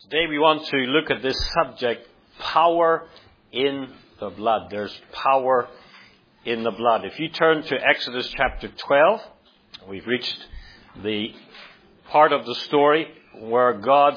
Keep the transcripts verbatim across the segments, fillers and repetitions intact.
Today we want to look at this subject, power in the blood. There's power in the blood. If you turn to Exodus chapter twelve, we've reached the part of the story where God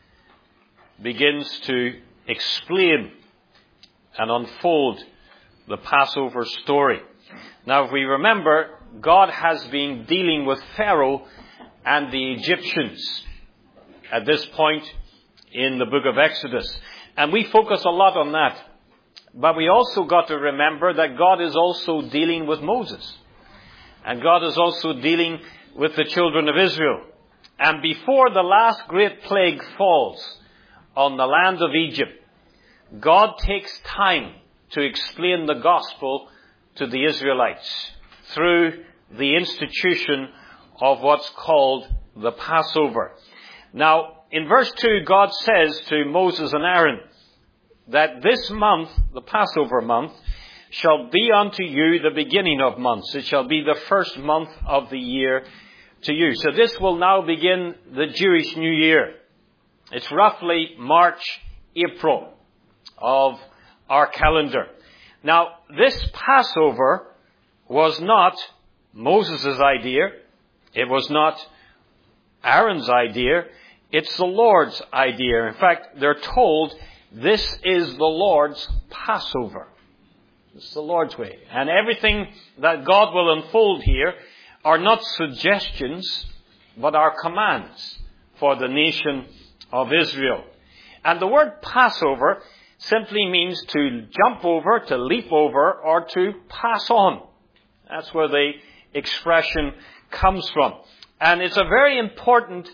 begins to explain and unfold the Passover story. Now, if we remember, God has been dealing with Pharaoh and the Egyptians at this point in the book of Exodus. And we focus a lot on that. But we also got to remember that God is also dealing with Moses. And God is also dealing with the children of Israel. And before the last great plague falls on the land of Egypt, God takes time to explain the gospel to the Israelites through the institution of what's called the Passover. Now, in verse two, God says to Moses and Aaron that this month, the Passover month, shall be unto you the beginning of months. It shall be the first month of the year to you. So this will now begin the Jewish New Year. It's roughly March, April of our calendar. Now, this Passover was not Moses' idea. It was not Aaron's idea. It's the Lord's idea. In fact, they're told this is the Lord's Passover. This is the Lord's way. And everything that God will unfold here are not suggestions, but are commands for the nation of Israel. And the word Passover simply means to jump over, to leap over, or to pass on. That's where the expression comes from. And it's a very important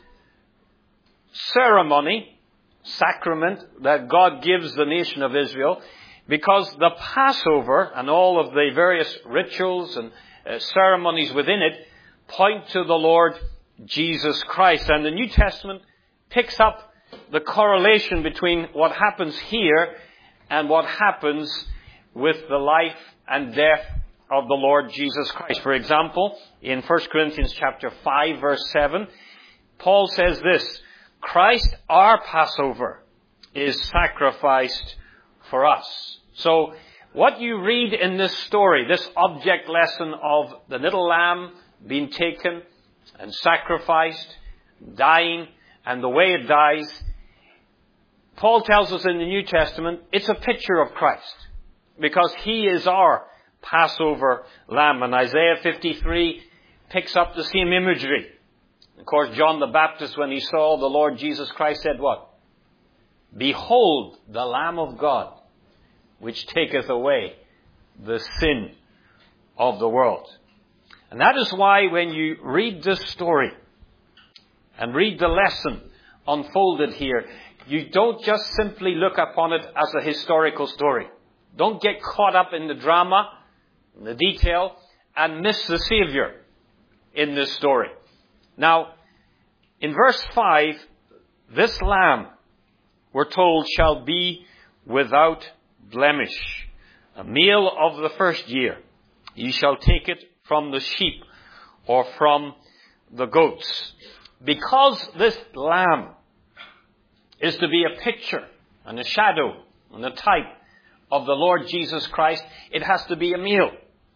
ceremony, sacrament, that God gives the nation of Israel, because the Passover and all of the various rituals and uh, ceremonies within it point to the Lord Jesus Christ. And the New Testament picks up the correlation between what happens here and what happens with the life and death of the Lord Jesus Christ. For example, in First Corinthians chapter five, verse seven, Paul says this: Christ, our Passover, is sacrificed for us. So, what you read in this story, this object lesson of the little lamb being taken and sacrificed, dying, and the way it dies, Paul tells us in the New Testament, it's a picture of Christ, because He is our Passover lamb. And Isaiah fifty-three picks up the same imagery. Of course, John the Baptist, when he saw the Lord Jesus Christ, said what? Behold, the Lamb of God, which taketh away the sin of the world. And that is why when you read this story and read the lesson unfolded here, you don't just simply look upon it as a historical story. Don't get caught up in the drama, in the detail, and miss the Savior in this story. Now, in verse five, this lamb, we're told, shall be without blemish, a male of the first year. Ye shall take it from the sheep or from the goats. Because this lamb is to be a picture and a shadow and a type of the Lord Jesus Christ, it has to be a male.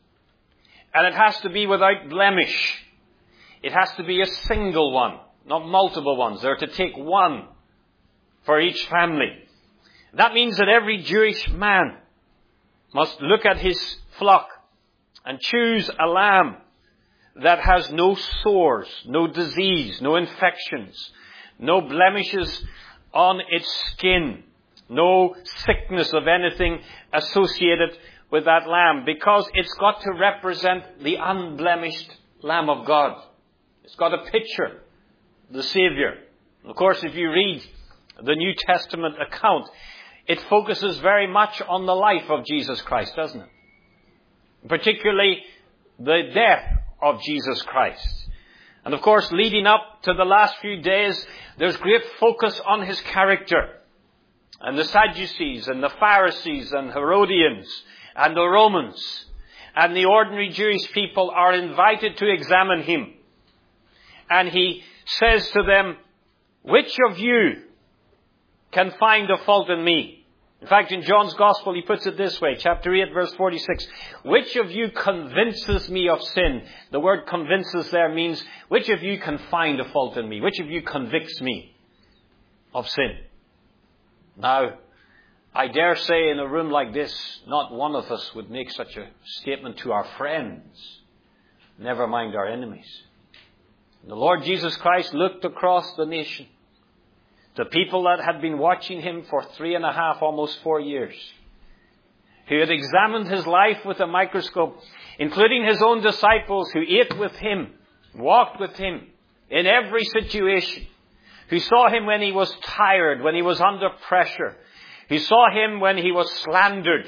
And it has to be without blemish. It has to be a single one, not multiple ones. They're to take one for each family. That means that every Jewish man must look at his flock and choose a lamb that has no sores, no disease, no infections, no blemishes on its skin, no sickness of anything associated with that lamb, because it's got to represent the unblemished Lamb of God. It's got a picture, the Savior. Of course, if you read the New Testament account, it focuses very much on the life of Jesus Christ, doesn't it? Particularly the death of Jesus Christ. And of course, leading up to the last few days, there's great focus on His character. And the Sadducees and the Pharisees and Herodians and the Romans and the ordinary Jewish people are invited to examine Him. And He says to them, which of you can find a fault in me? In fact, in John's Gospel, he puts it this way, chapter eight, verse forty-six. Which of you convinces me of sin? The word convinces there means, which of you can find a fault in me? Which of you convicts me of sin? Now, I dare say in a room like this, not one of us would make such a statement to our friends, never mind our enemies. The Lord Jesus Christ looked across the nation, the people that had been watching him for three and a half, almost four years, who had examined his life with a microscope, including his own disciples who ate with him, walked with him in every situation, who saw him when he was tired, when he was under pressure, who saw him when he was slandered,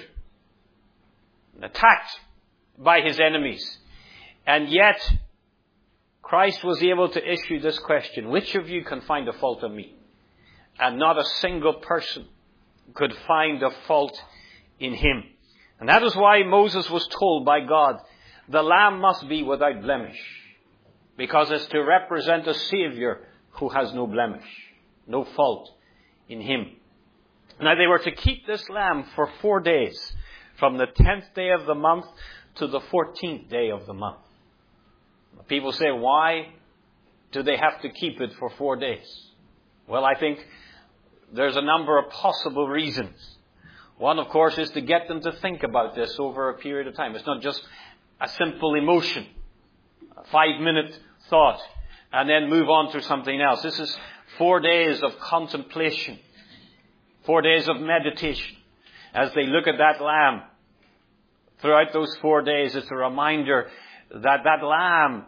attacked by his enemies. And yet, Christ was able to issue this question, which of you can find a fault in me? And not a single person could find a fault in him. And that is why Moses was told by God, the lamb must be without blemish, because it's to represent a Savior who has no blemish, no fault in him. Now they were to keep this lamb for four days, from the tenth day of the month to the fourteenth day of the month. People say, why do they have to keep it for four days? Well, I think there's a number of possible reasons. One, of course, is to get them to think about this over a period of time. It's not just a simple emotion, a five-minute thought, and then move on to something else. This is four days of contemplation, four days of meditation. As they look at that lamb, throughout those four days, it's a reminder that that lamb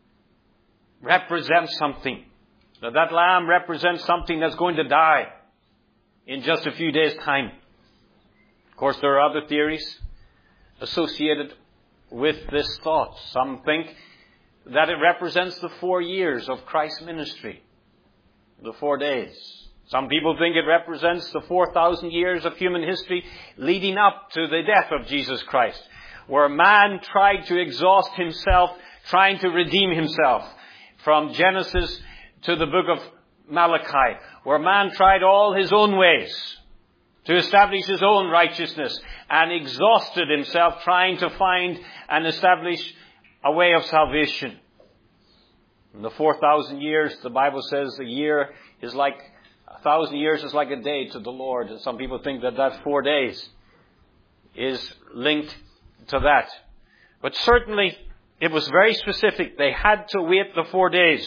represents something. That that lamb represents something that's going to die in just a few days' time. Of course, there are other theories associated with this thought. Some think that it represents the four years of Christ's ministry, the four days. Some people think it represents the four thousand years of human history leading up to the death of Jesus Christ, where man tried to exhaust himself, trying to redeem himself, from Genesis to the book of Malachi, where man tried all his own ways to establish his own righteousness and exhausted himself trying to find and establish a way of salvation. In the four thousand years, the Bible says a year is like, a thousand years is like a day to the Lord. And some people think that that four days is linked to that. But certainly, it was very specific. They had to wait the four days.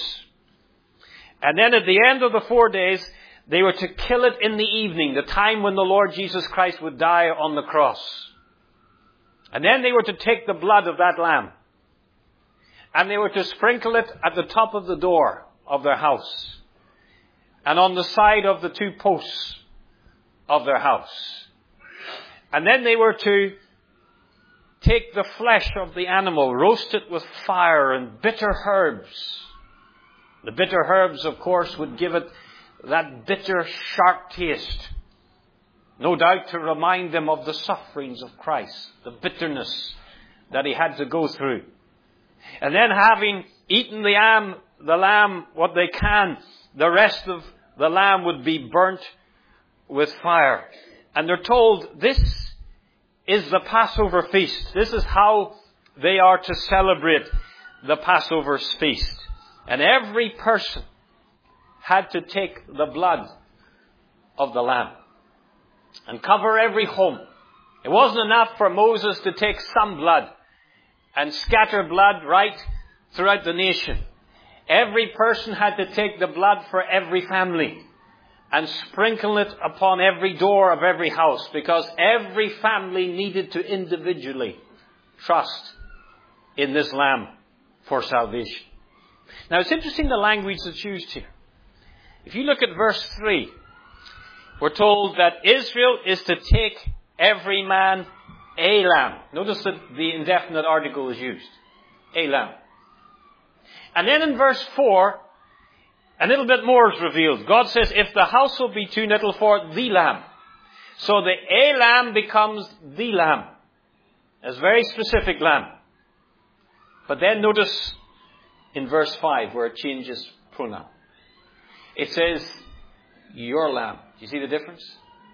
And then at the end of the four days, they were to kill it in the evening, the time when the Lord Jesus Christ would die on the cross. And then they were to take the blood of that lamb, and they were to sprinkle it at the top of the door of their house, and on the side of the two posts of their house. And then they were to take the flesh of the animal, roast it with fire and bitter herbs. The bitter herbs, of course, would give it that bitter, sharp taste. No doubt to remind them of the sufferings of Christ, the bitterness that he had to go through. And then having eaten the lamb, the lamb, what they can, the rest of the lamb would be burnt with fire. And they're told this is the Passover feast. This is how they are to celebrate the Passover feast. And every person had to take the blood of the lamb and cover every home. It wasn't enough for Moses to take some blood and scatter blood right throughout the nation. Every person had to take the blood for every family and sprinkle it upon every door of every house, because every family needed to individually trust in this lamb for salvation. Now it's interesting the language that's used here. If you look at verse three, we're told that Israel is to take every man a lamb. Notice that the indefinite article is used. A lamb. And then in verse four, a little bit more is revealed. God says, if the house will be too little for the lamb. So the a lamb becomes the lamb. It's a very specific lamb. But then notice in verse five where it changes pronoun. It says, your lamb. Do you see the difference?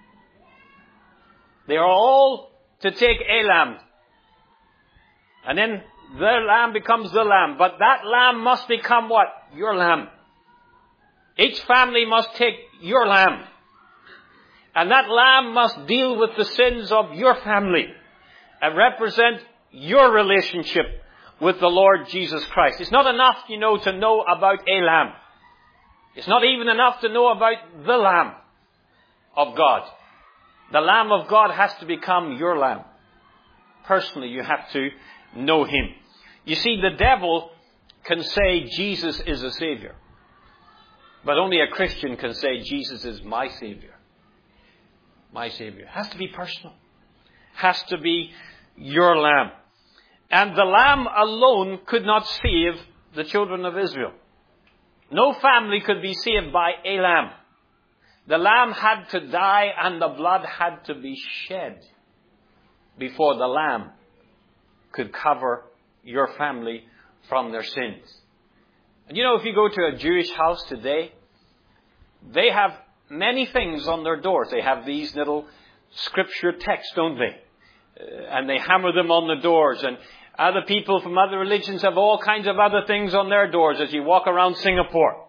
They are all to take a lamb. And then their lamb becomes the lamb. But that lamb must become what? Your lamb. Each family must take your lamb. And that lamb must deal with the sins of your family and represent your relationship with the Lord Jesus Christ. It's not enough, you know, to know about a lamb. It's not even enough to know about the Lamb of God. The Lamb of God has to become your lamb. Personally, you have to know him. You see, the devil can say Jesus is a Savior. But only a Christian can say Jesus is my Savior. My Savior. It has to be personal. Has to be your lamb. And the lamb alone could not save the children of Israel. No family could be saved by a lamb. The lamb had to die and the blood had to be shed before the lamb could cover your family from their sins. And you know, if you go to a Jewish house today, they have many things on their doors. They have these little scripture texts, don't they? Uh, and they hammer them on the doors. And other people from other religions have all kinds of other things on their doors as you walk around Singapore.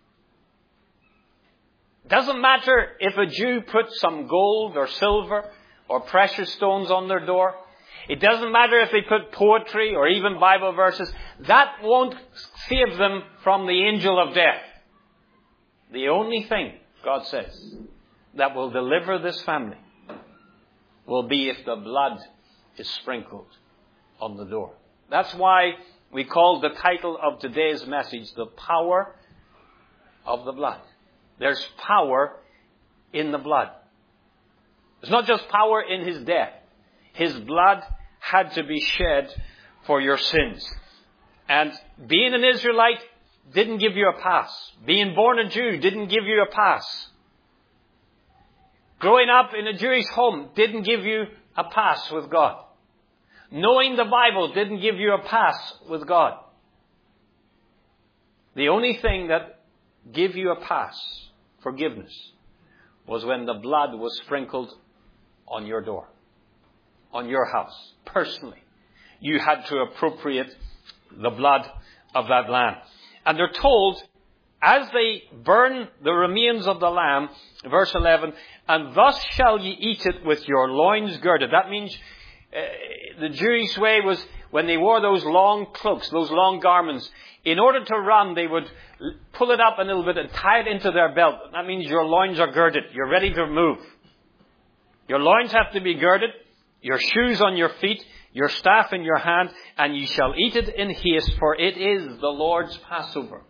Doesn't matter if a Jew puts some gold or silver or precious stones on their door. It doesn't matter if they put poetry or even Bible verses. That won't save them from the angel of death. The only thing, God says, that will deliver this family will be if the blood is sprinkled on the door. That's why we call the title of today's message, The Power of the Blood. There's power in the blood. There's not just power in his death. His blood had to be shed for your sins. And being an Israelite didn't give you a pass. Being born a Jew didn't give you a pass. Growing up in a Jewish home didn't give you a pass with God. Knowing the Bible didn't give you a pass with God. The only thing that gave you a pass, forgiveness, was when the blood was sprinkled on your door, on your house, personally. You had to appropriate the blood of that lamb. And they're told, as they burn the remains of the lamb, verse eleven, and thus shall ye eat it with your loins girded. That means uh, the Jewish way was when they wore those long cloaks, those long garments, in order to run, they would pull it up a little bit and tie it into their belt. That means your loins are girded. You're ready to move. Your loins have to be girded, your shoes on your feet, your staff in your hand, and ye shall eat it in haste, for it is the Lord's Passover.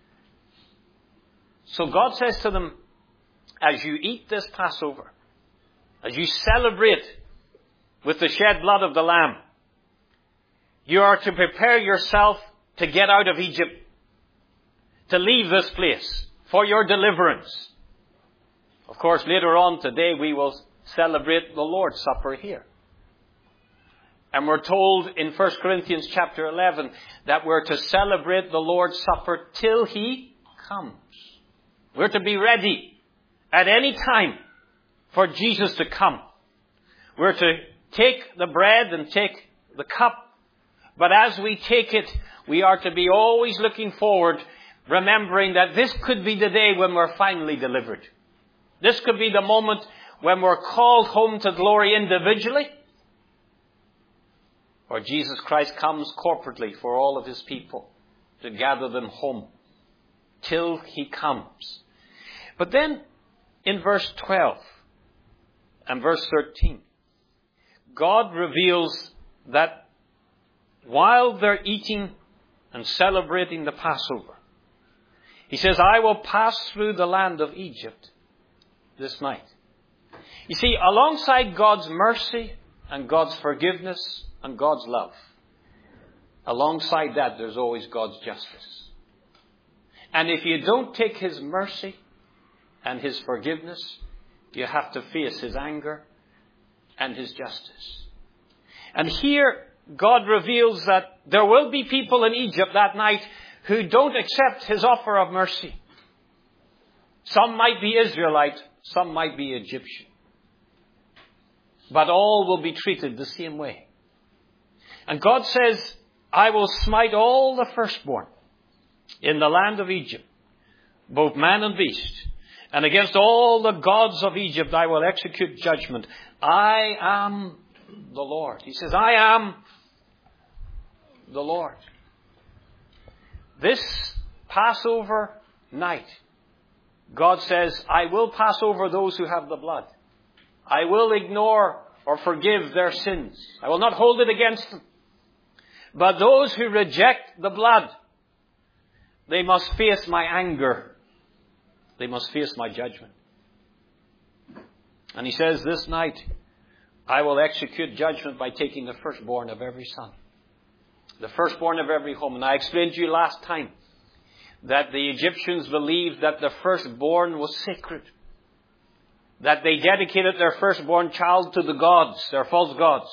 So God says to them, as you eat this Passover, as you celebrate with the shed blood of the Lamb, you are to prepare yourself to get out of Egypt, to leave this place for your deliverance. Of course, later on today we will celebrate the Lord's Supper here. And we're told in First Corinthians chapter eleven that we're to celebrate the Lord's Supper till He comes. We're to be ready at any time for Jesus to come. We're to take the bread and take the cup. But as we take it, we are to be always looking forward, remembering that this could be the day when we're finally delivered. This could be the moment when we're called home to glory individually, or Jesus Christ comes corporately for all of his people to gather them home till he comes. But then in verse twelve and verse thirteen, God reveals that while they're eating and celebrating the Passover, he says, I will pass through the land of Egypt this night. You see, alongside God's mercy and God's forgiveness and God's love, alongside that there's always God's justice. And if you don't take his mercy and his forgiveness, you have to face his anger and his justice. And here God reveals that there will be people in Egypt that night who don't accept his offer of mercy. Some might be Israelite, some might be Egyptian. But all will be treated the same way. And God says, I will smite all the firstborn in the land of Egypt, both man and beast. And against all the gods of Egypt I will execute judgment. I am the Lord. He says, I am the Lord. This Passover night, God says, I will pass over those who have the blood. I will ignore or forgive their sins. I will not hold it against them. But those who reject the blood, they must face my anger. They must face my judgment. And he says, this night, I will execute judgment by taking the firstborn of every son. The firstborn of every home. And I explained to you last time that the Egyptians believed that the firstborn was sacred. That they dedicated their firstborn child to the gods, their false gods.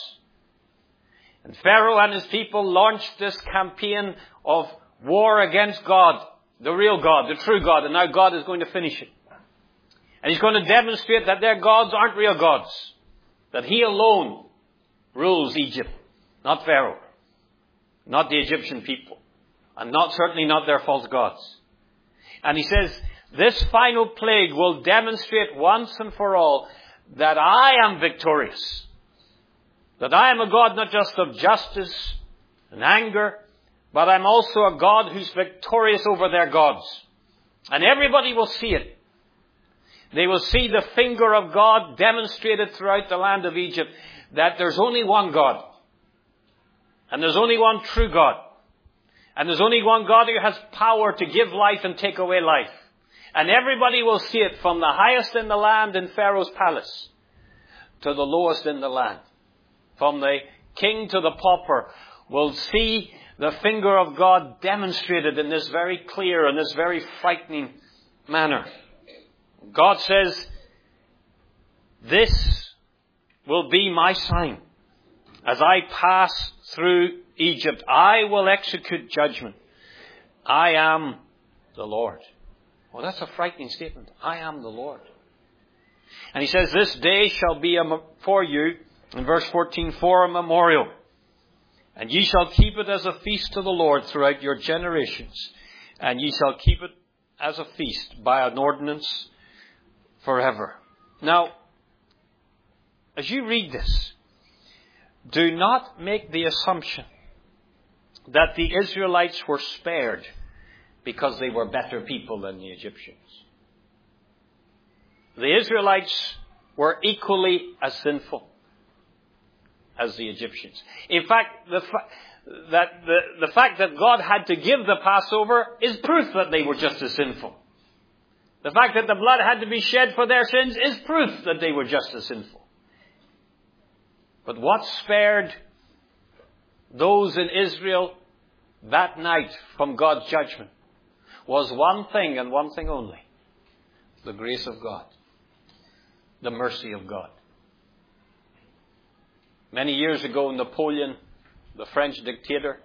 And Pharaoh and his people launched this campaign of war against God, the real God, the true God, and now God is going to finish it. And he's going to demonstrate that their gods aren't real gods, that he alone rules Egypt, not Pharaoh, not the Egyptian people, and not certainly not their false gods. And he says, this final plague will demonstrate once and for all that I am victorious. That I am a God not just of justice and anger, but I'm also a God who's victorious over their gods. And everybody will see it. They will see the finger of God demonstrated throughout the land of Egypt, that there's only one God. And there's only one true God. And there's only one God who has power to give life and take away life. And everybody will see it, from the highest in the land in Pharaoh's palace to the lowest in the land. From the king to the pauper will see the finger of God demonstrated in this very clear and this very frightening manner. God says, this will be my sign. As I pass through Egypt, I will execute judgment. I am the Lord. Well, that's a frightening statement. I am the Lord. And he says, this day shall be a, for you, in verse fourteen, for a memorial. And ye shall keep it as a feast to the Lord throughout your generations. And ye shall keep it as a feast by an ordinance forever. Now, as you read this, do not make the assumption that the Israelites were spared because they were better people than the Egyptians. The Israelites were equally as sinful as the Egyptians. In fact, the, fa- that the, the fact that God had to give the Passover is proof that they were just as sinful. The fact that the blood had to be shed for their sins is proof that they were just as sinful. But what spared those in Israel that night from God's judgment was one thing and one thing only: the grace of God, the mercy of God. Many years ago, Napoleon, the French dictator,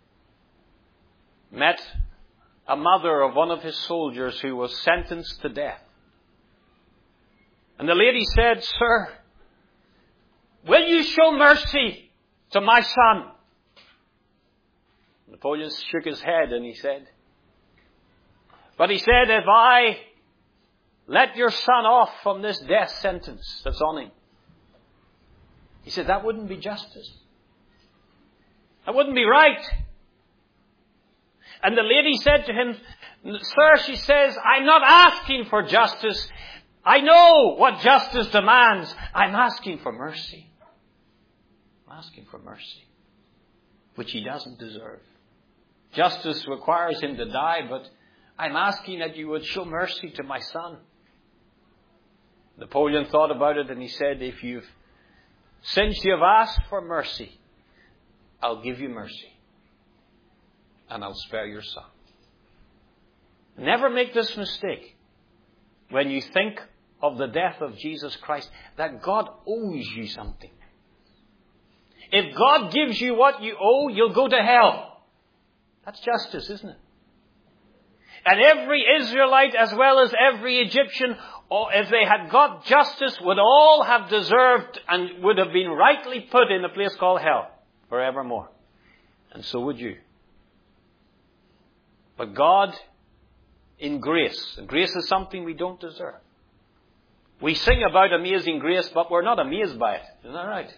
met a mother of one of his soldiers who was sentenced to death. And the lady said, "Sir, will you show mercy to my son?" Napoleon shook his head and he said, but he said, "If I let your son off from this death sentence that's on him," he said, "that wouldn't be justice. That wouldn't be right." And the lady said to him, "Sir," she says, "I'm not asking for justice. I know what justice demands. I'm asking for mercy. I'm asking for mercy, which he doesn't deserve. Justice requires him to die, but I'm asking that you would show mercy to my son." Napoleon thought about it and he said, "If you've, since you've asked for mercy, I'll give you mercy. And I'll spare your son." Never make this mistake when you think of the death of Jesus Christ, that God owes you something. If God gives you what you owe, you'll go to hell. That's justice, isn't it? And every Israelite as well as every Egyptian, if they had got justice, would all have deserved and would have been rightly put in a place called hell forevermore. And so would you. But God, in grace, and grace is something we don't deserve. We sing about amazing grace, but we're not amazed by it. Isn't that right?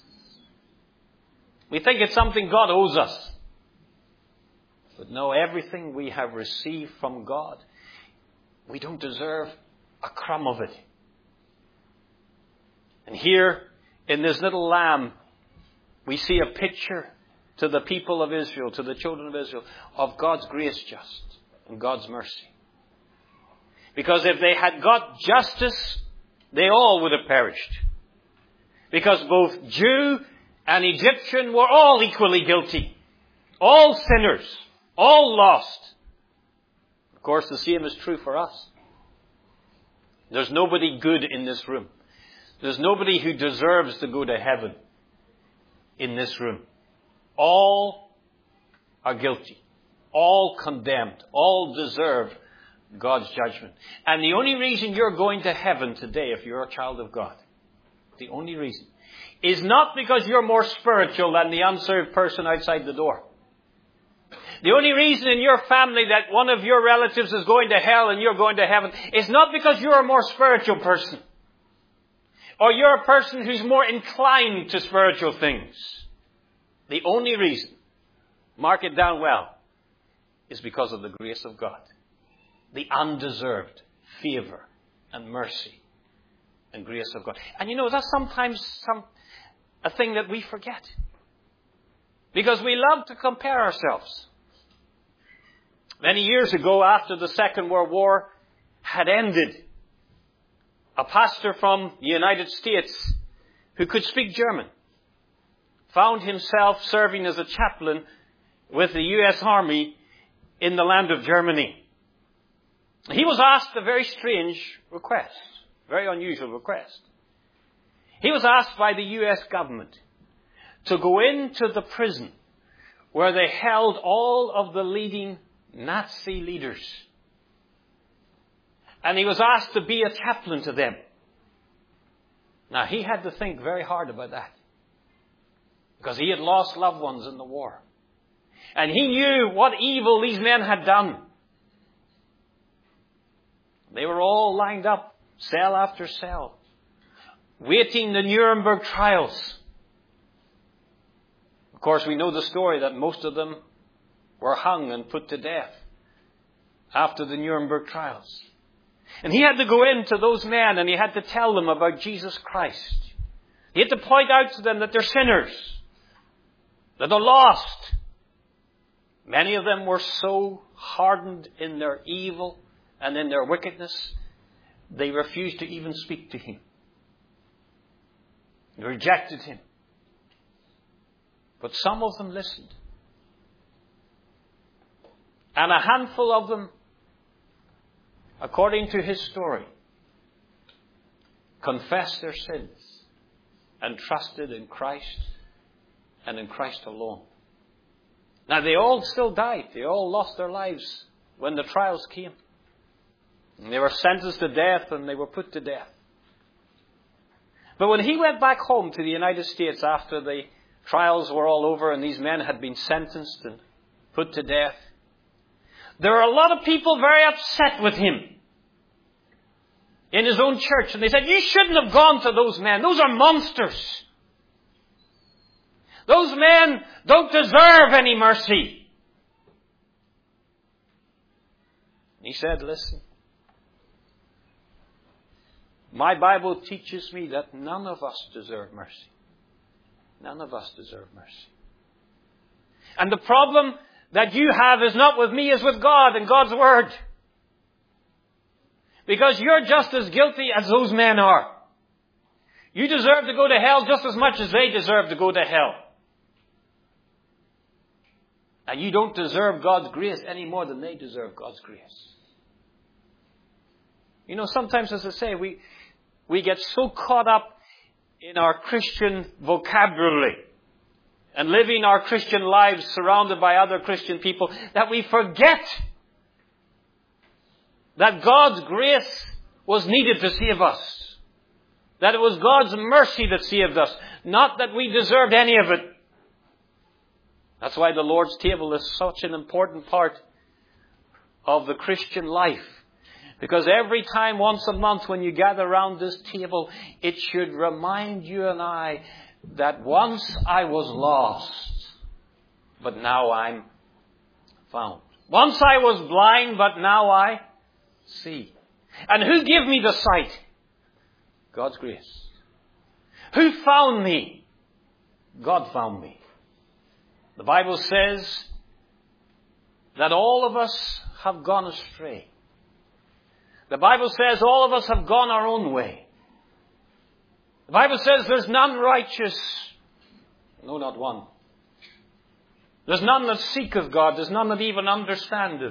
We think it's something God owes us. But no, everything we have received from God, we don't deserve a crumb of it. And here, in this little lamb, we see a picture to the people of Israel, to the children of Israel, of God's grace just and God's mercy. Because if they had got justice, they all would have perished. Because both Jew and Egyptian were all equally guilty. All sinners. All lost. Of course, the same is true for us. There's nobody good in this room. There's nobody who deserves to go to heaven in this room. All are guilty. All condemned. All deserve God's judgment. And the only reason you're going to heaven today, if you're a child of God, the only reason, is not because you're more spiritual than the unsaved person outside the door. The only reason in your family that one of your relatives is going to hell and you're going to heaven is not because you're a more spiritual person. Or you're a person who's more inclined to spiritual things. The only reason, mark it down well, is because of the grace of God. The undeserved favor and mercy and grace of God. And you know, that's sometimes some a thing that we forget. Because we love to compare ourselves. Many years ago, after the Second World War had ended, a pastor from the United States who could speak German found himself serving as a chaplain with the U S Army in the land of Germany. He was asked a very strange request, very unusual request. He was asked by the U S government to go into the prison where they held all of the leading Nazi leaders. And he was asked to be a chaplain to them. Now, he had to think very hard about that. Because he had lost loved ones in the war. And he knew what evil these men had done. They were all lined up, cell after cell, waiting the Nuremberg trials. Of course, we know the story that most of them were hung and put to death after the Nuremberg trials. And he had to go into those men and he had to tell them about Jesus Christ. He had to point out to them that they're sinners, that they're lost. Many of them were so hardened in their evil and in their wickedness, they refused to even speak to him. They rejected him. But some of them listened. And a handful of them, according to his story, confessed their sins and trusted in Christ and in Christ alone. Now, they all still died. They all lost their lives when the trials came. And they were sentenced to death and they were put to death. But when he went back home to the United States after the trials were all over and these men had been sentenced and put to death, there were a lot of people very upset with him in his own church. And they said, you shouldn't have gone to those men. Those are monsters. Those men don't deserve any mercy. He said, listen, my Bible teaches me that none of us deserve mercy. None of us deserve mercy. And the problem that you have is not with me, is with God and God's Word. Because you're just as guilty as those men are. You deserve to go to hell just as much as they deserve to go to hell. And you don't deserve God's grace any more than they deserve God's grace. You know, sometimes, as I say, we, we get so caught up in our Christian vocabulary and living our Christian lives surrounded by other Christian people that we forget that God's grace was needed to save us. That it was God's mercy that saved us, not that we deserved any of it. That's why the Lord's table is such an important part of the Christian life. Because every time, once a month, when you gather around this table, it should remind you and I that once I was lost, but now I'm found. Once I was blind, but now I see. And who gave me the sight? God's grace. Who found me? God found me. The Bible says that all of us have gone astray. The Bible says all of us have gone our own way. The Bible says there's none righteous. No, not one. There's none that seeketh God. There's none that even understandeth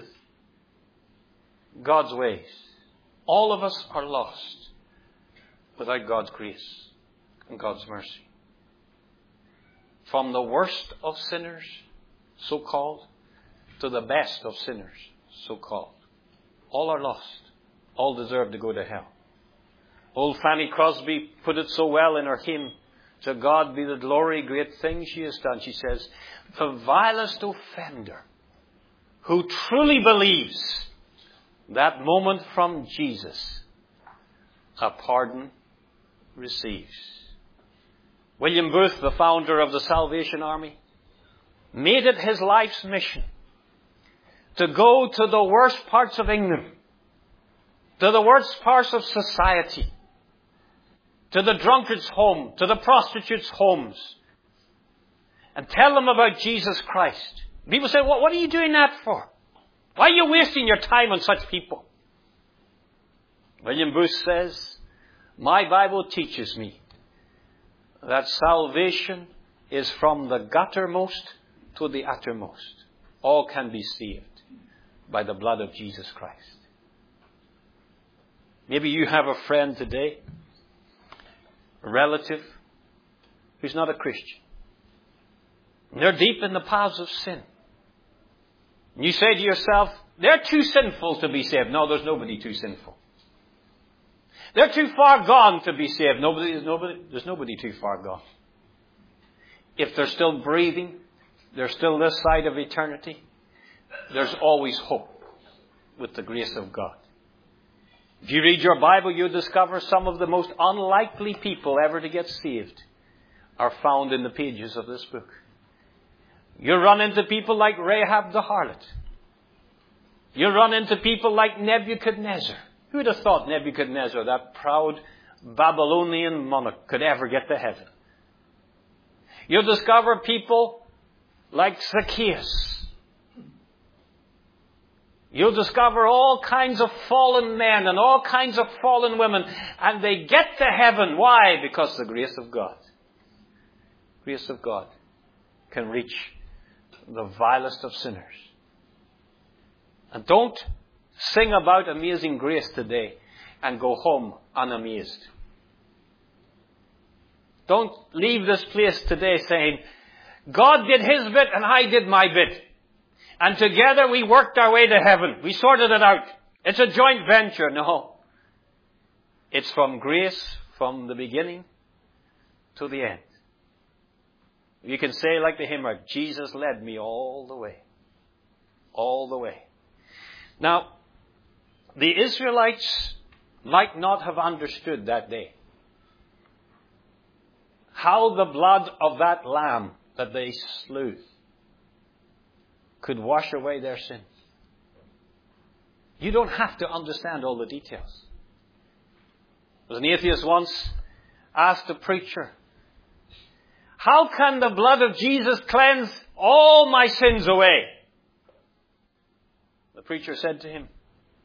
God's ways. All of us are lost without God's grace and God's mercy. From the worst of sinners, so-called, to the best of sinners, so-called. All are lost. All deserve to go to hell. Old Fanny Crosby put it so well in her hymn, "To God be the glory, great things she has done." She says, "The vilest offender who truly believes that moment from Jesus, a pardon receives." William Booth, the founder of the Salvation Army, made it his life's mission to go to the worst parts of England, to the worst parts of society, to the drunkard's home, to the prostitute's homes, and tell them about Jesus Christ. People say, well, what are you doing that for? Why are you wasting your time on such people? William Booth says, "My Bible teaches me that salvation is from the guttermost to the uttermost. All can be saved by the blood of Jesus Christ." Maybe you have a friend today, a relative, who's not a Christian. And they're deep in the paths of sin. And you say to yourself, they're too sinful to be saved. No, there's nobody too sinful. They're too far gone to be saved. Nobody, there's, nobody, there's nobody too far gone. If they're still breathing, they're still this side of eternity, there's always hope with the grace of God. If you read your Bible, you'll discover some of the most unlikely people ever to get saved are found in the pages of this book. You'll run into people like Rahab the harlot. You'll run into people like Nebuchadnezzar. Who would have thought Nebuchadnezzar, that proud Babylonian monarch, could ever get to heaven? You'll discover people like Zacchaeus. You'll discover all kinds of fallen men and all kinds of fallen women, and they get to heaven. Why? Because the grace of God. Grace of God can reach the vilest of sinners. And don't sing about amazing grace today and go home unamazed. Don't leave this place today saying, God did his bit and I did my bit. And together we worked our way to heaven. We sorted it out. It's a joint venture. No. It's from grace from the beginning to the end. You can say like the hymn, Jesus led me all the way. All the way. Now, the Israelites might not have understood that day how the blood of that lamb that they slew could wash away their sins. You don't have to understand all the details. There was an atheist once asked a preacher, how can the blood of Jesus cleanse all my sins away? The preacher said to him,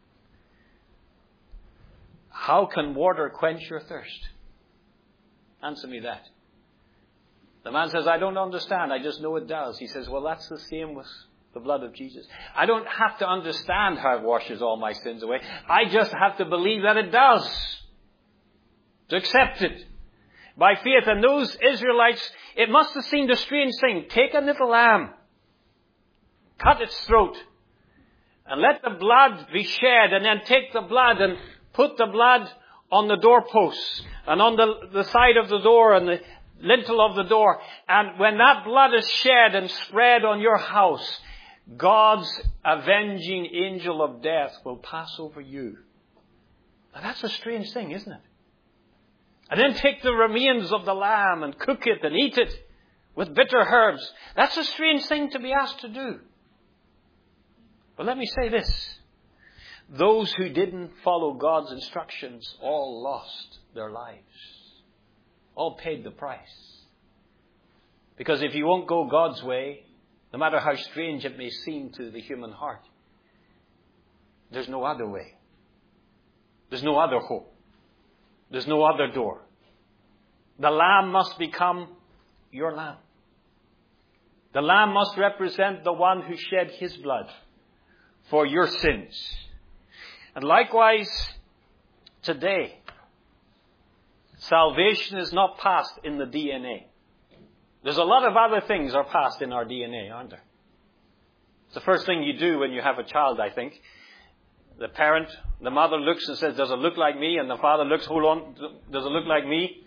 how can water quench your thirst? Answer me that. The man says, I don't understand. I just know it does. He says, well, that's the same with the blood of Jesus. I don't have to understand how it washes all my sins away. I just have to believe that it does. To accept it by faith. And those Israelites, it must have seemed a strange thing. Take a little lamb, cut its throat, And let the blood be shed, and then take the blood and put the blood on the doorposts and on the, the side of the door and the lintel of the door. And when that blood is shed and spread on your house, God's avenging angel of death will pass over you. Now that's a strange thing, isn't it? And then take the remains of the lamb and cook it and eat it with bitter herbs. That's a strange thing to be asked to do. But let me say this. Those who didn't follow God's instructions all lost their lives. All paid the price. Because if you won't go God's way, no matter how strange it may seem to the human heart, there's no other way. There's no other hope. There's no other door. The lamb must become your lamb. The lamb must represent the one who shed his blood for your sins. And likewise, today, salvation is not passed in the D N A. There's a lot of other things are passed in our D N A, aren't there? It's the first thing you do when you have a child, I think. The parent, the mother looks and says, does it look like me? And the father looks, hold on, does it look like me?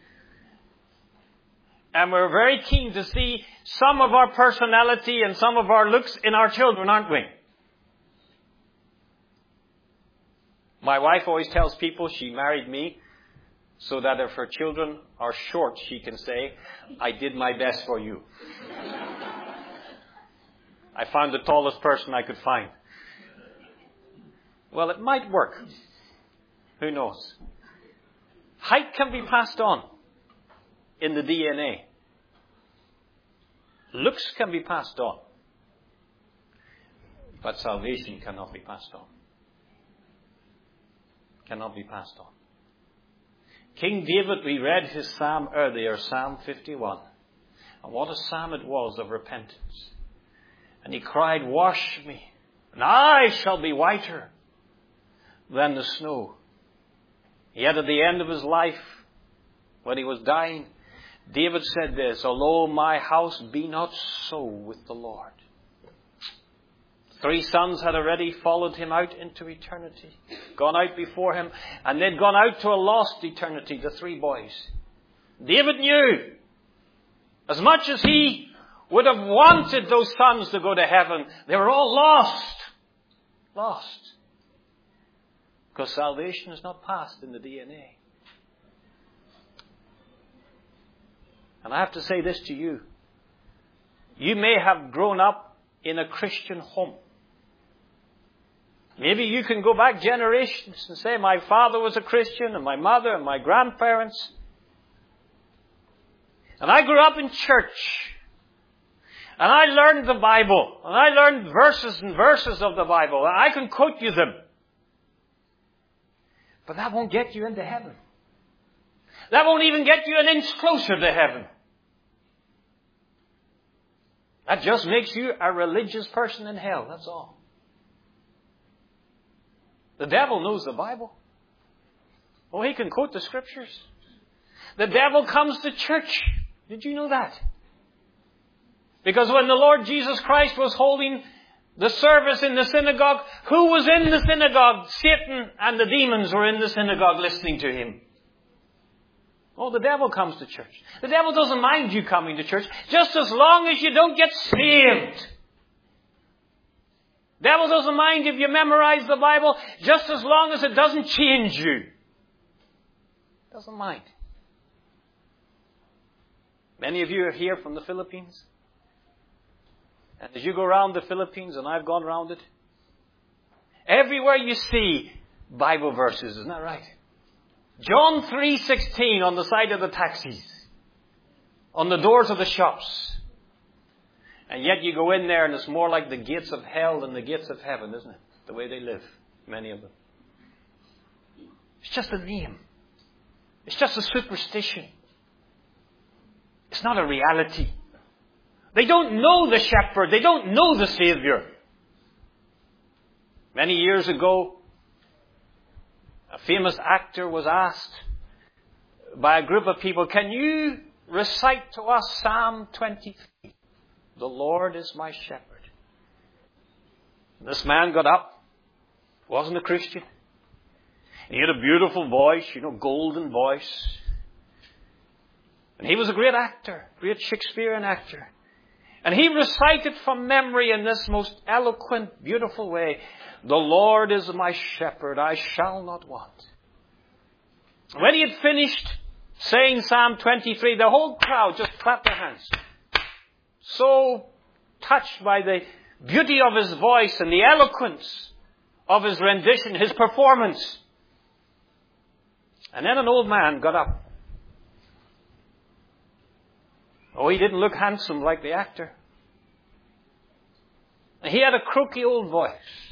And we're very keen to see some of our personality and some of our looks in our children, aren't we? My wife always tells people she married me so that if her children are short, she can say, I did my best for you. I found the tallest person I could find. Well, it might work. Who knows? Height can be passed on in the D N A. Looks can be passed on. But salvation cannot be passed on. Cannot be passed on. King David, we read his psalm earlier, Psalm fifty-one. And what a psalm it was of repentance. And he cried, wash me, and I shall be whiter than the snow. Yet at the end of his life, when he was dying, David said this, although my house be not so with the Lord. Three sons had already followed him out into eternity, gone out before him, and they'd gone out to a lost eternity, the three boys. David knew, as much as he would have wanted those sons to go to heaven, they were all lost. Lost. Because salvation is not passed in the D N A. And I have to say this to you. You may have grown up in a Christian home. Maybe you can go back generations and say, my father was a Christian and my mother and my grandparents. And I grew up in church. And I learned the Bible. And I learned verses and verses of the Bible. And I can quote you them. But that won't get you into heaven. That won't even get you an inch closer to heaven. That just makes you a religious person in hell, that's all. The devil knows the Bible. Oh, he can quote the scriptures. The devil comes to church. Did you know that? Because when the Lord Jesus Christ was holding the service in the synagogue, who was in the synagogue? Satan and the demons were in the synagogue listening to him. Oh, the devil comes to church. The devil doesn't mind you coming to church, just as long as you don't get saved. The devil doesn't mind if you memorize the Bible, just as long as it doesn't change you. Doesn't mind. Many of you are here from the Philippines. And as you go around the Philippines, and I've gone around it, everywhere you see Bible verses, isn't that right? John three sixteen on the side of the taxis, on the doors of the shops. And yet you go in there and it's more like the gates of hell than the gates of heaven, isn't it? The way they live, many of them. It's just a name. It's just a superstition. It's not a reality. They don't know the shepherd. They don't know the Savior. Many years ago, a famous actor was asked by a group of people, can you recite to us Psalm twenty-three? The Lord is my shepherd. This man got up Wasn't a Christian. And he had a beautiful voice, you know, golden voice. And he was a great actor, great Shakespearean actor. And he recited from memory in this most eloquent, beautiful way, "The Lord is my shepherd, I shall not want." When he had finished saying Psalm twenty-three, the whole crowd just clapped their hands. So touched by the beauty of his voice and the eloquence of his rendition, his performance. And then an old man got up. Oh, he didn't look handsome like the actor. He had a croaky old voice.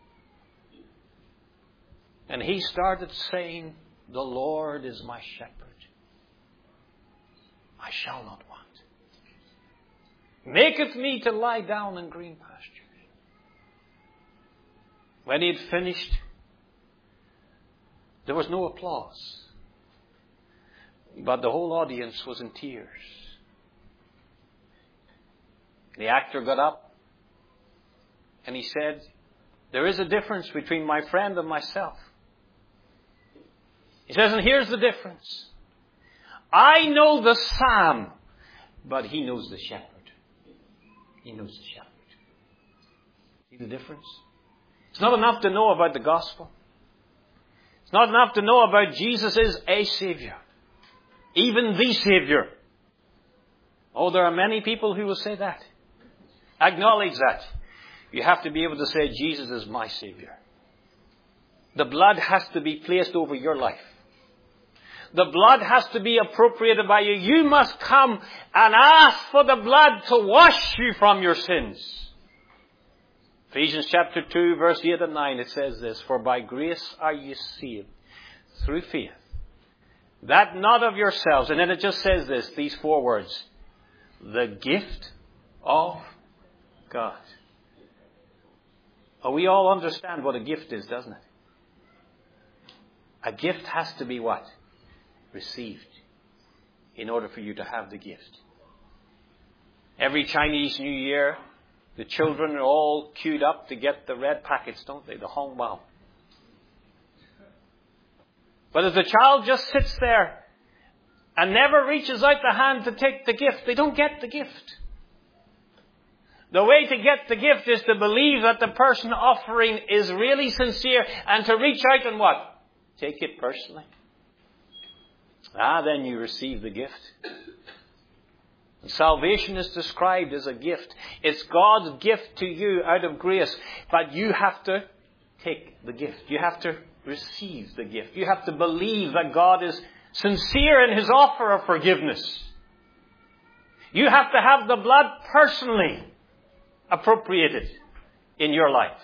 And he started saying, "The Lord is my shepherd. I shall not want. Maketh me to lie down in green pastures." When he had finished, there was no applause. But the whole audience was in tears. The actor got up and he said, "There is a difference between my friend and myself." He says, and here's the difference. I know the psalm, but he knows the shepherd. He knows the shepherd. See the difference? It's not enough to know about the gospel. It's not enough to know about Jesus is a Savior. Even the Savior. Oh, there are many people who will say that. Acknowledge that. You have to be able to say, Jesus is my Savior. The blood has to be placed over your life. The blood has to be appropriated by you. You must come and ask for the blood to wash you from your sins. Ephesians chapter two, verse eight and nine, it says this, "For by grace are you saved, through faith, that not of yourselves." And then it just says this, these four words, "the gift of God." Oh, we all understand what a gift is, doesn't it? A gift has to be what? Received. In order for you to have the gift. Every Chinese New Year, the children are all queued up to get the red packets, don't they? The hongbao. But if the child just sits there and never reaches out the hand to take the gift, they don't get the gift. The way to get the gift is to believe that the person offering is really sincere and to reach out and what? Take it personally. Ah, then you receive the gift. Salvation is described as a gift. It's God's gift to you out of grace. But you have to take the gift. You have to receive the gift. You have to believe that God is sincere in His offer of forgiveness. You have to have the blood personally appropriated in your life.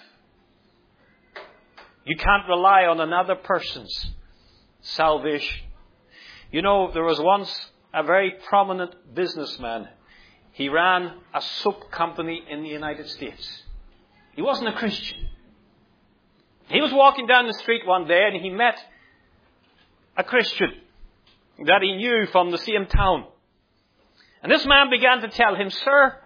You can't rely on another person's salvation. You know, there was once a very prominent businessman. He ran a soap company in the United States. He wasn't a Christian. He was walking down the street one day and he met a Christian that he knew from the same town. And this man began to tell him, "Sir,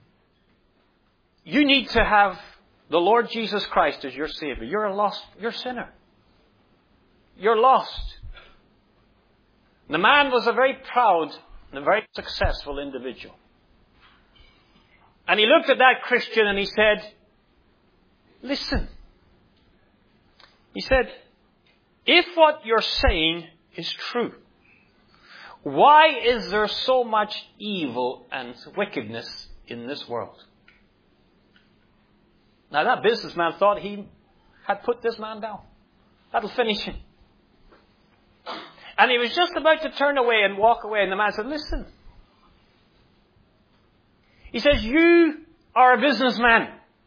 you need to have the Lord Jesus Christ as your Savior. You're a lost, you're a sinner. You're lost." The man was a very proud and a very successful individual. And he looked at that Christian and he said, "Listen." He said, "If what you're saying is true, why is there so much evil and wickedness in this world?" Now that businessman thought he had put this man down. That'll finish him. And he was just about to turn away and walk away. And the man said, "Listen." He says, "You are a businessman.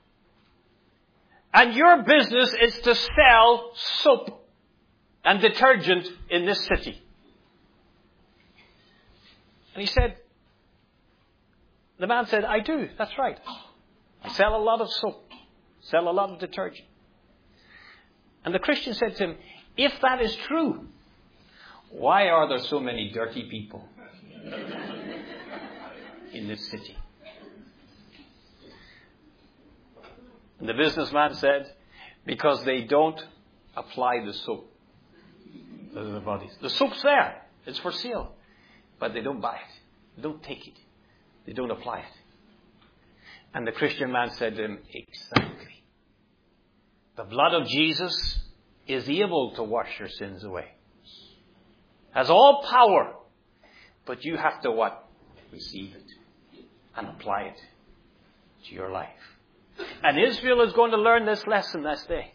And your business is to sell soap and detergent in this city." And he said, the man said, "I do. That's right. I sell a lot of soap. Sell a lot of detergent." And the Christian said to him, "If that is true, why are there so many dirty people in this city?" And the businessman said, Because they don't apply the soap to their bodies. The soap's there. It's for sale. But they don't buy it. They don't take it. They don't apply it. And the Christian man said to him, exactly. The blood of Jesus is able to wash your sins away. Has all power. But you have to what? Receive it. And apply it to your life. And Israel is going to learn this lesson this day.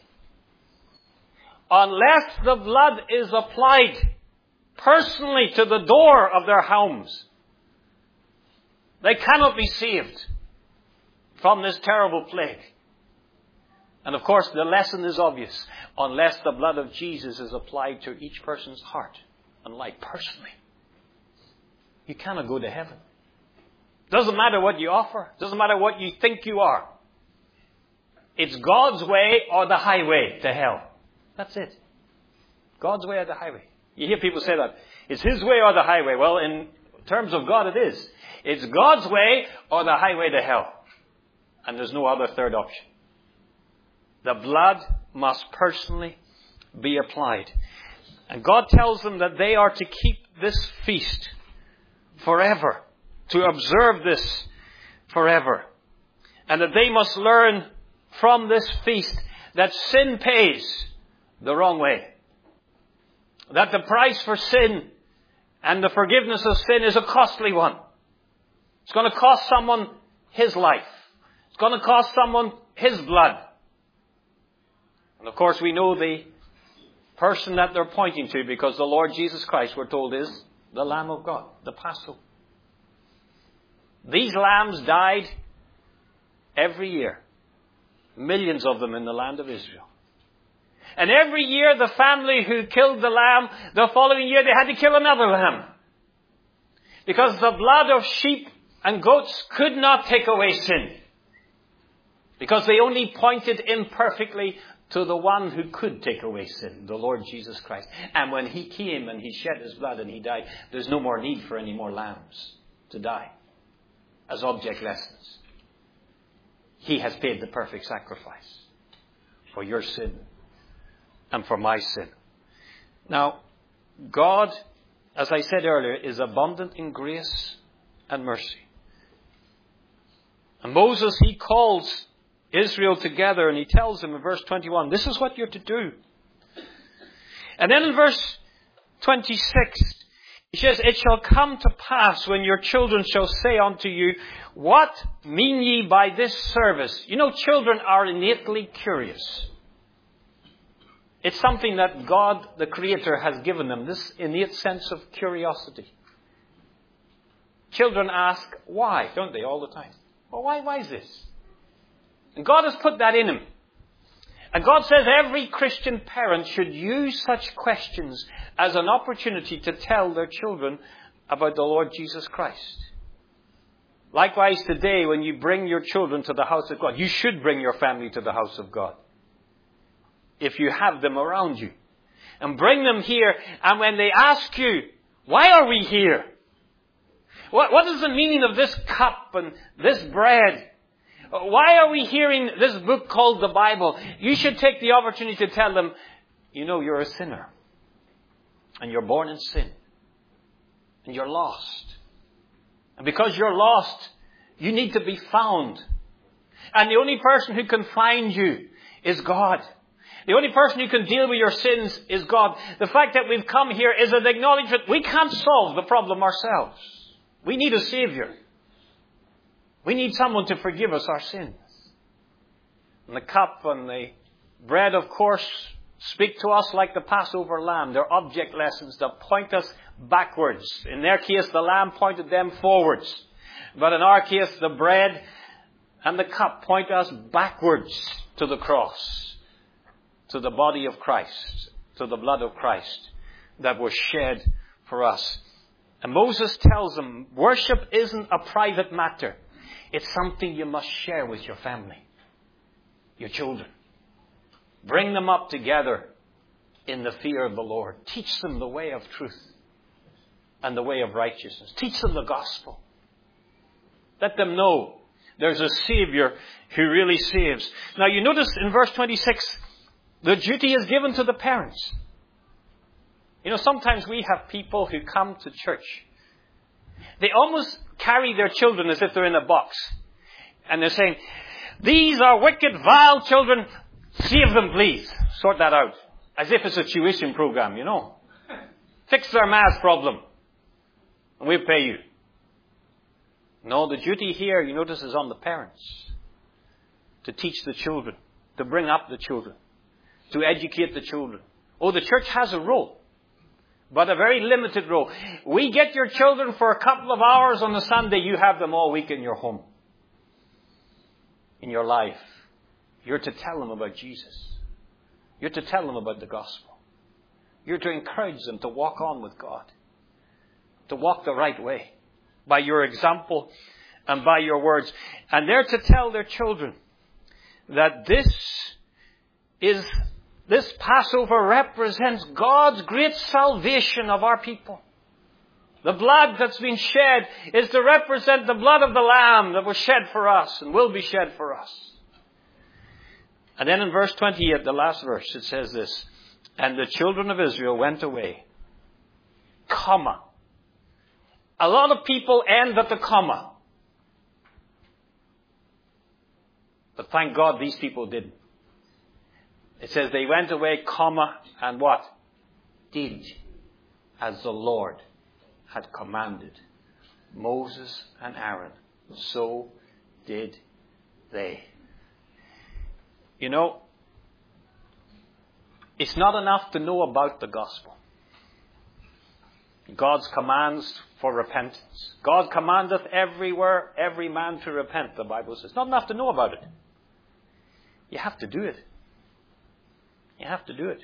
Unless the blood is applied personally to the door of their homes, they cannot be saved from this terrible plague. And of course, the lesson is obvious. Unless the blood of Jesus is applied to each person's heart and life personally, you cannot go to heaven. Doesn't matter what you offer. Doesn't matter what you think you are. It's God's way or the highway to hell. That's it. God's way or the highway. You hear people say that. It's His way or the highway. Well, in terms of God, it is. It's God's way or the highway to hell. And there's no other third option. The blood must personally be applied. And God tells them that they are to keep this feast forever. To observe this forever. And that they must learn from this feast that sin pays the wrong way. That the price for sin and the forgiveness of sin is a costly one. It's going to cost someone his life. It's going to cost someone his blood. And of course we know the person that they're pointing to, because the Lord Jesus Christ, we're told, is the Lamb of God, the Passover. These lambs died every year. Millions of them in the land of Israel. And every year the family who killed the lamb, the following year they had to kill another lamb. Because the blood of sheep and goats could not take away sin. Because they only pointed imperfectly to the one who could take away sin, the Lord Jesus Christ. And when He came and He shed His blood and He died, there's no more need for any more lambs to die as object lessons. He has paid the perfect sacrifice for your sin and for my sin. Now, God, as I said earlier, is abundant in grace and mercy. And Moses, he calls Israel together and he tells them in verse twenty-one, this is what you're to do. And then in verse twenty-six, he says, it shall come to pass when your children shall say unto you, what mean ye by this service? You know, children are innately curious. It's something that God, the Creator, has given them, this innate sense of curiosity. Children ask, why? Don't they, all the time? Well, why, why is this? And God has put that in them. And God says every Christian parent should use such questions as an opportunity to tell their children about the Lord Jesus Christ. Likewise today, when you bring your children to the house of God, you should bring your family to the house of God. If you have them around you. And bring them here, and when they ask you, why are we here? What, what is the meaning of this cup and this bread? Why are we hearing this book called the Bible? You should take the opportunity to tell them, you know, you're a sinner. And you're born in sin. And you're lost. And because you're lost, you need to be found. And the only person who can find you is God. The only person who can deal with your sins is God. The fact that we've come here is an acknowledgement we can't solve the problem ourselves. We need a Savior. We need someone to forgive us our sins. And the cup and the bread, of course, speak to us like the Passover lamb. They're object lessons that point us backwards. In their case, the lamb pointed them forwards. But in our case, the bread and the cup point us backwards to the cross, to the body of Christ, to the blood of Christ that was shed for us. And Moses tells them, worship isn't a private matter. It's something you must share with your family, your children. Bring them up together in the fear of the Lord. Teach them the way of truth and the way of righteousness. Teach them the gospel. Let them know there's a Savior who really saves. Now you notice in verse twenty-six, The duty is given to the parents. You know, sometimes we have people who come to church. They almost carry their children as if they're in a box. And they're saying, these are wicked, vile children. Save them, please. Sort that out. As if it's a tuition program, you know. Fix their math problem. And we'll pay you. No, the duty here, you notice, is on the parents. To teach the children. To bring up the children. To educate the children. Oh, the church has a role. But a very limited role. We get your children for a couple of hours on a Sunday. You have them all week in your home. In your life. You're to tell them about Jesus. You're to tell them about the gospel. You're to encourage them to walk on with God. To walk the right way. By your example and by your words. And they're to tell their children that this is, this Passover represents God's great salvation of our people. The blood that's been shed is to represent the blood of the Lamb that was shed for us and will be shed for us. And then in verse twenty-eight, the last verse, it says this. And the children of Israel went away. Comma. A lot of people end at the comma. But thank God these people didn't. It says they went away, comma, and what? Did as the Lord had commanded Moses and Aaron. So did they. You know, it's not enough to know about the gospel. God's commands for repentance. God commandeth everywhere, every man to repent, the Bible says. It's not enough to know about it. You have to do it. You have to do it.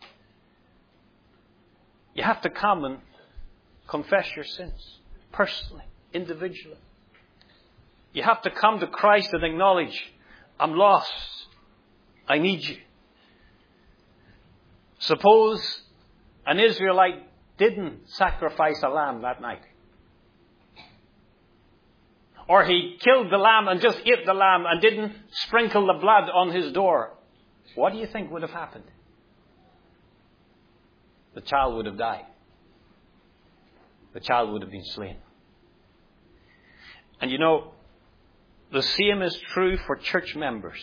You have to come and confess your sins. Personally. Individually. You have to come to Christ and acknowledge, I'm lost. I need you. Suppose an Israelite didn't sacrifice a lamb that night. Or he killed the lamb and just ate the lamb and didn't sprinkle the blood on his door. What do you think would have happened? The child would have died. The child would have been slain. And you know, the same is true for church members.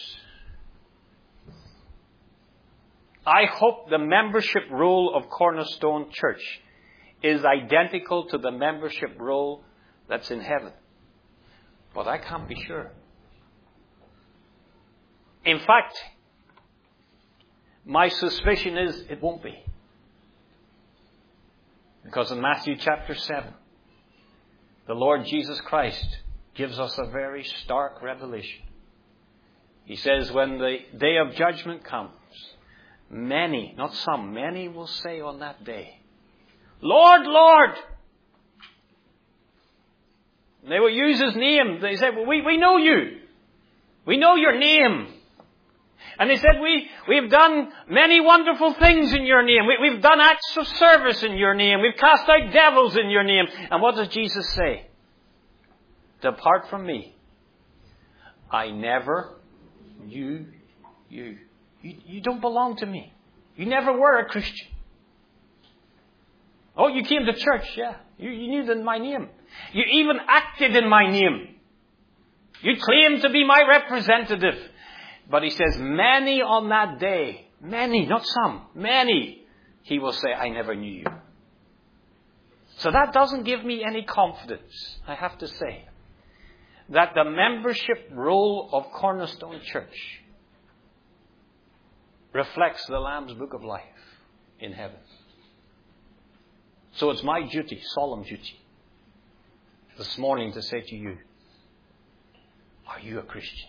I hope the membership roll of Cornerstone Church is identical to the membership roll that's in heaven. But I can't be sure. In fact, my suspicion is it won't be. Because in Matthew chapter seven, the Lord Jesus Christ gives us a very stark revelation. He says, when the day of judgment comes, many, not some, many will say on that day, Lord, Lord. They will use his name. They say, well, we, we know you. We know your name. And they said, we, we've done many wonderful things in your name. We, we've done acts of service in your name. We've cast out devils in your name. And what does Jesus say? Depart from me. I never knew you. You, you don't belong to me. You never were a Christian. Oh, you came to church, yeah. You, you knew my name. You even acted in my name. You claimed to be my representative. But he says, many on that day, many, not some, many, he will say, I never knew you. So that doesn't give me any confidence, I have to say, that the membership roll of Cornerstone Church reflects the Lamb's Book of Life in heaven. So it's my duty, solemn duty, this morning to say to you, are you a Christian?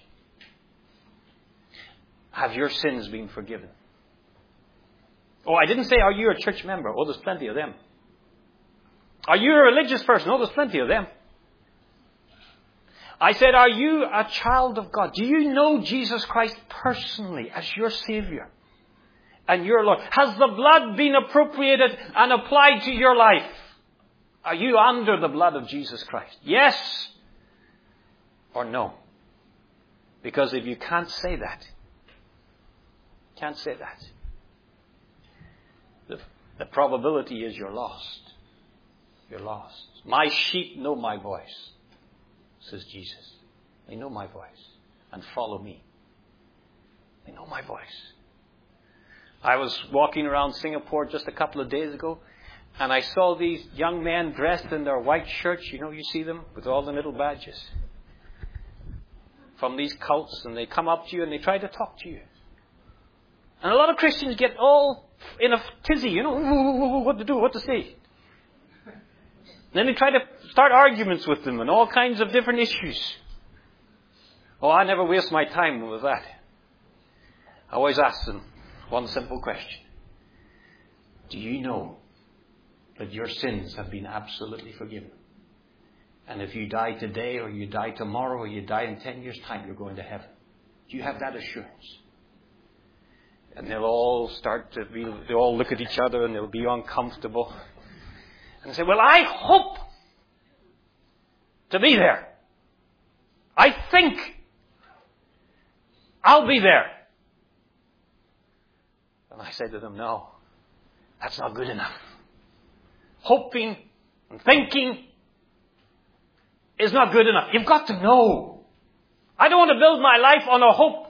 Have your sins been forgiven? Oh, I didn't say, are you a church member? Oh, there's plenty of them. Are you a religious person? Oh, there's plenty of them. I said, are you a child of God? Do you know Jesus Christ personally as your Savior and your Lord? Has the blood been appropriated and applied to your life? Are you under the blood of Jesus Christ? Yes or no? Because if you can't say that, can't say that, the, the probability is you're lost. You're lost. My sheep know my voice, says Jesus. They know my voice and follow me. They know my voice. I was walking around Singapore just a couple of days ago, and I saw these young men dressed in their white shirts. You know, you see them with all the little badges from these cults, and they come up to you and they try to talk to you. And a lot of Christians get all in a tizzy, you know, what to do, what to say. Then they try to start arguments with them on all kinds of different issues. Oh, I never waste my time with that. I always ask them one simple question. Do you know that your sins have been absolutely forgiven? And if you die today, or you die tomorrow, or you die in ten years' time, you're going to heaven. Do you have that assurance? And they'll all start to be, they all look at each other and they'll be uncomfortable. And they say, well, I hope to be there. I think I'll be there. And I said to them, no, that's not good enough. Hoping and thinking is not good enough. You've got to know. I don't want to build my life on a hope.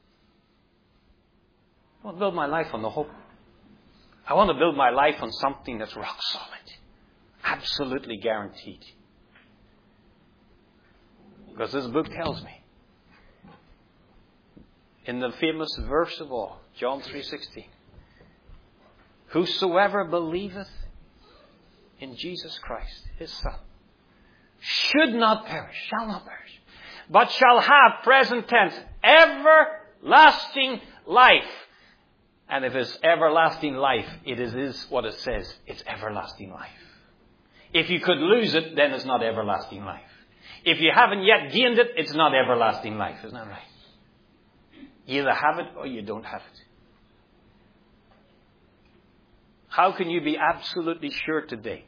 I want to build my life on the hope. I want to build my life on something that's rock solid. Absolutely guaranteed. Because this book tells me. In the famous verse of all, John three sixteen. Whosoever believeth in Jesus Christ, his Son, should not perish, shall not perish, but shall have, present tense, everlasting life. And if it's everlasting life, it is, is what it says. It's everlasting life. If you could lose it, then it's not everlasting life. If you haven't yet gained it, it's not everlasting life. Isn't that right? You either have it or you don't have it. How can you be absolutely sure today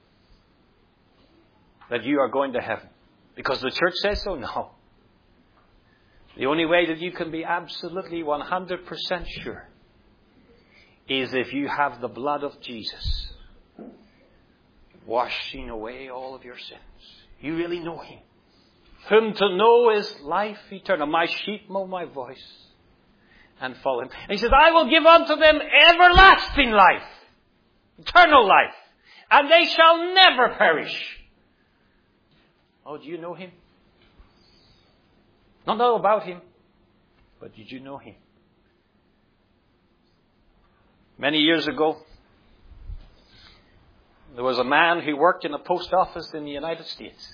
that you are going to heaven? Because the church says so? No. The only way that you can be absolutely one hundred percent sure is if you have the blood of Jesus washing away all of your sins. You really know Him. Whom to know is life eternal. My sheep know my voice and follow Him. And He says, I will give unto them everlasting life. Eternal life. And they shall never perish. Oh, do you know Him? Not know about Him, but did you know Him? Many years ago, there was a man who worked in a post office in the United States.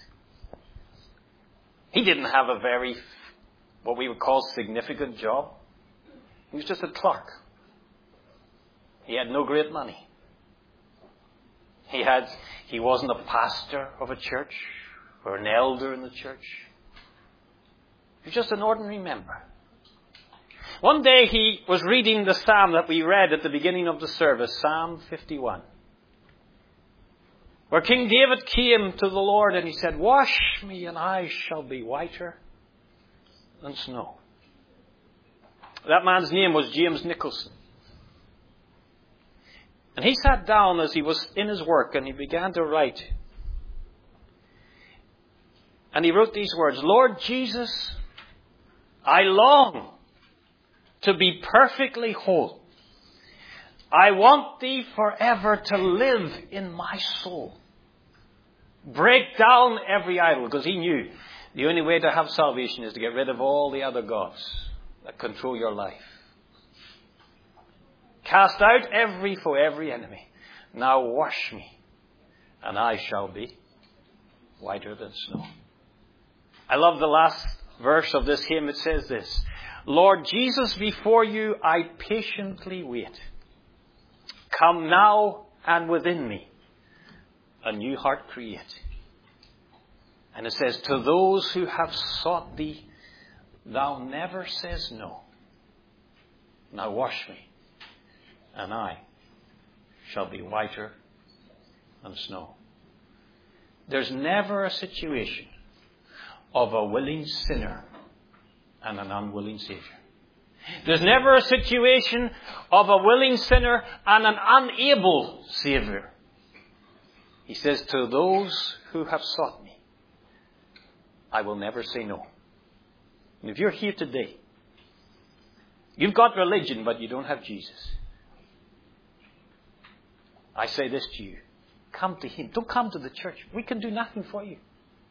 He didn't have a very, what we would call, significant job. He was just a clerk. He had no great money. He had, he wasn't a pastor of a church or an elder in the church. He was just an ordinary member. One day he was reading the psalm that we read at the beginning of the service, Psalm fifty-one. Where King David came to the Lord and he said, wash me and I shall be whiter than snow. That man's name was James Nicholson. And he sat down as he was in his work and he began to write. And he wrote these words, Lord Jesus, I long to be perfectly whole. I want Thee forever to live in my soul. Break down every idol, because he knew the only way to have salvation is to get rid of all the other gods that control your life. Cast out every foe, every enemy. Now wash me, and I shall be whiter than snow. I love the last verse of this hymn. It says this, Lord Jesus, before You I patiently wait. Come now and within me a new heart create. And it says, to those who have sought Thee, Thou never says no. Now wash me, and I shall be whiter than snow. There's never a situation of a willing sinner and an unwilling Savior. There's never a situation of a willing sinner and an unable Savior. He says, to those who have sought me, I will never say no. And if you're here today, you've got religion, but you don't have Jesus. I say this to you. Come to Him. Don't come to the church. We can do nothing for you.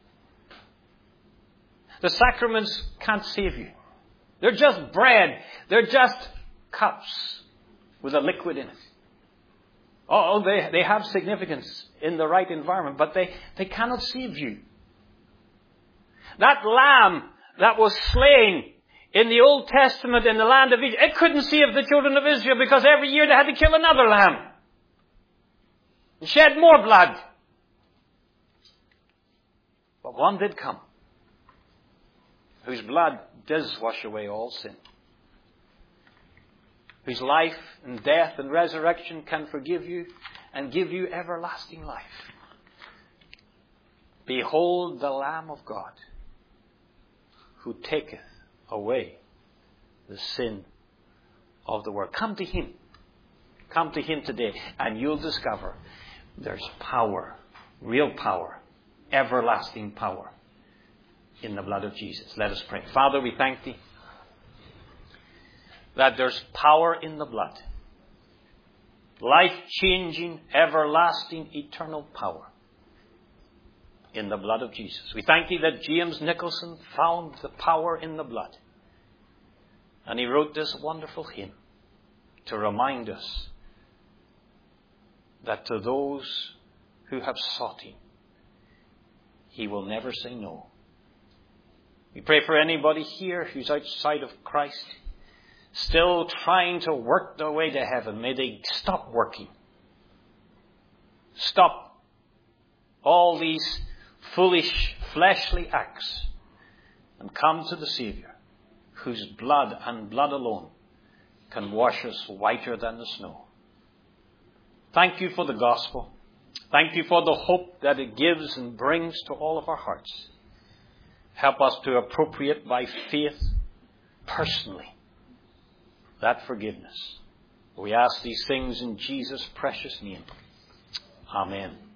The sacraments can't save you. They're just bread. They're just cups with a liquid in it. Oh, they, they have significance in the right environment, but they, they cannot save you. That lamb that was slain in the Old Testament in the land of Egypt, it couldn't save the children of Israel because every year they had to kill another lamb and shed more blood. But one did come, whose blood does wash away all sin, whose life and death and resurrection can forgive you and give you everlasting life. Behold the Lamb of God, who taketh away the sin of the world. Come to Him. Come to Him today, and you'll discover there's power, real power, everlasting power in the blood of Jesus. Let us pray. Father, we thank Thee that there's power in the blood. Life-changing, everlasting, eternal power in the blood of Jesus. We thank Thee that James Nicholson found the power in the blood. And he wrote this wonderful hymn to remind us that to those who have sought Him, He will never say no. We pray for anybody here who's outside of Christ, still trying to work their way to heaven. May they stop working. Stop all these foolish, fleshly acts and come to the Savior, whose blood and blood alone can wash us whiter than the snow. Thank You for the gospel. Thank You for the hope that it gives and brings to all of our hearts. Help us to appropriate by faith personally that forgiveness. We ask these things in Jesus' precious name. Amen.